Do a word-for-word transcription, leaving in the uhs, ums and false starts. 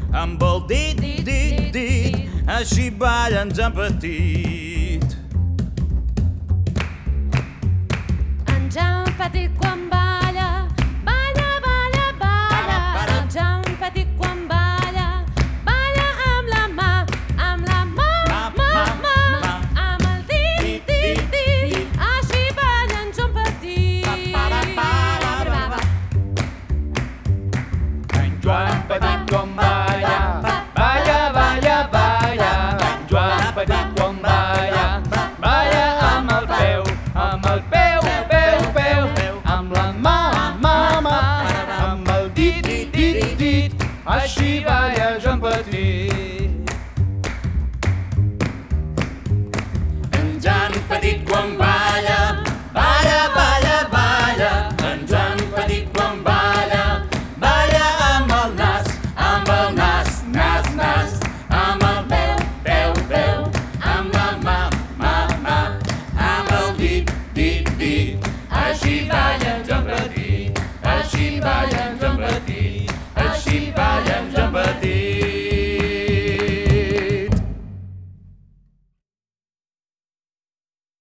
amb el dit, dit, dit, així ballen en petit. En Jan Petit quan balla, balla, balla, balla. En Jan Petit quan balla, balla amb la mà, amb la mà, mà, mà, amb el dit, dit, dit, així balla en Jan Petit. En Joan Petit quan balla, balla, balla, balla. En Joan Petit quan balla, balla amb el peu, amb el peu, peu, peu, amb la mà, mà, mà, amb el dit, dit, dit, dit, així balla.